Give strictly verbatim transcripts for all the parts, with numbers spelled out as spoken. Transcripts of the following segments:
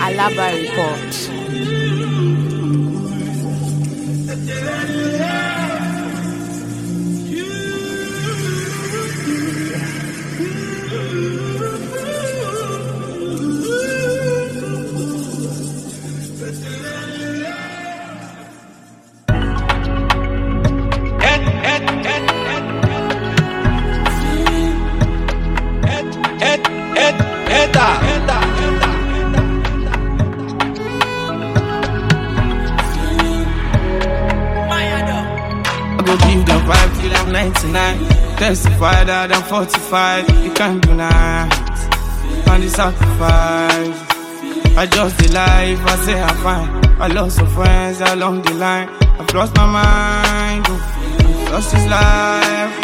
Alaba Report. I go give them five till I'm ninety-nine. Testify that I'm forty-five. You can't do that. And the sacrifice. I just the life, I say I'm fine. I lost some friends along the line. I've lost my mind. I've lost this life.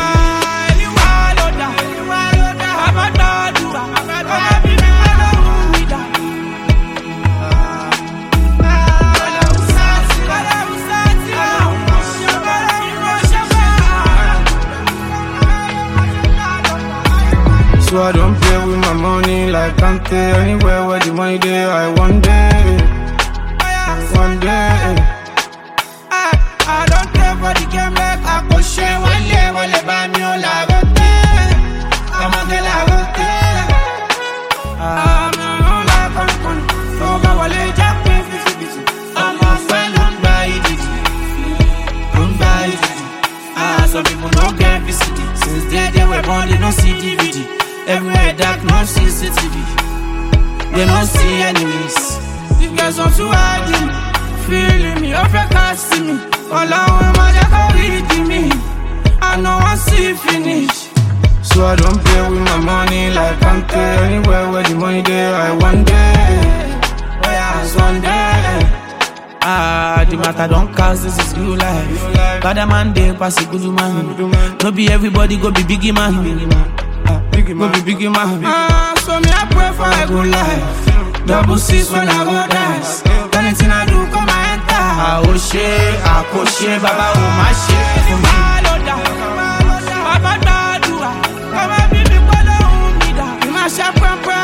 So I don't play with my money like Kante. Anywhere where the money there, I one day, one day. I, I don't care for the game like I push it. One day, one day, buy me all I got there. I'm a girl I got there. I'm not like I'm gonna go back while they jack me fifty fifty. I'm a friend, don't buy it. Don't buy it. Ah, some people don't get visited. Since they, they were born, they don't see D V D. Everywhere dark, no C C T V. They don't see enemies. You guys want to hide me, feeling me, off your can't see me. All I want my jacket reading me. I know I see finish. So I don't play with my money like Kante. Anywhere where the money there, I one day, I one day. Ah, the matter don't cause this is real life. Bad a man they pass a good man. No be everybody go be biggie man. Go be biggie man. Ah, so me I pray for a good life. Double six when I go dance. Anything I do come and enter. Ah, oh shit, ah, oh shit, baba, oh my shit. For me, baba, do I? Baba, baby, baba, oh me da. My shop, papa.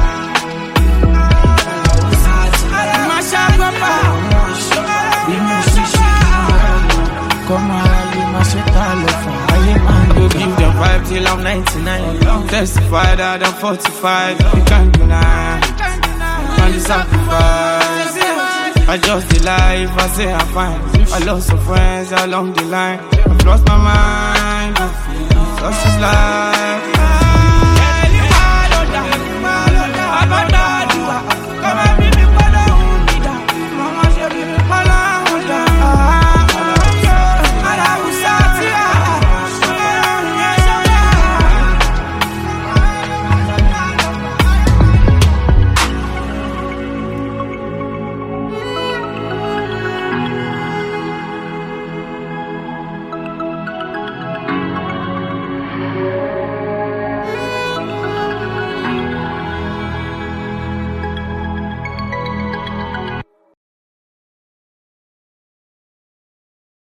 My shop, papa. Come on, my shit, I love for. I go give them five till I'm ninety-nine. Testify that I'm forty-five. You can't deny. And the sacrifice. I just the life, I say I'm fine. I lost some friends along the line. I've lost my mind. Such is life.